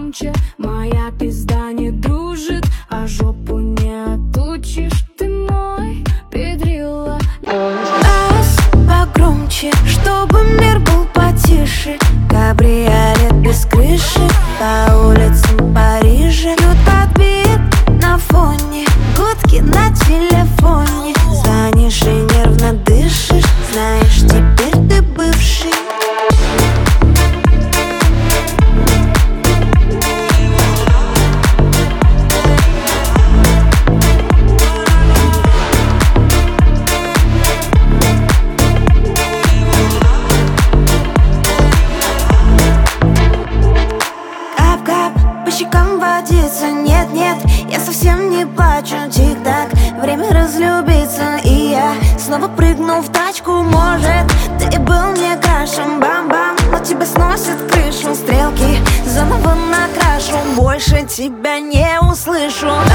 погромче. Моя пизда не дружит, а жопу не отучишь. Ты мой педрила. Бас погромче, чтобы мир был потише. Кабриолет без крыши по улицам Парижа. Лют подбит на фоне, гудки на телефоне. Звонишь и нервно дышишь, знаешь, теперь ты бывший. По щекам водится, нет-нет, я совсем не плачу. Тик-так, время разлюбиться. И я снова прыгну в тачку. Может, ты был мне крашем, бам-бам, но тебя сносит крышу. Стрелки заново накрашу, больше тебя не услышу.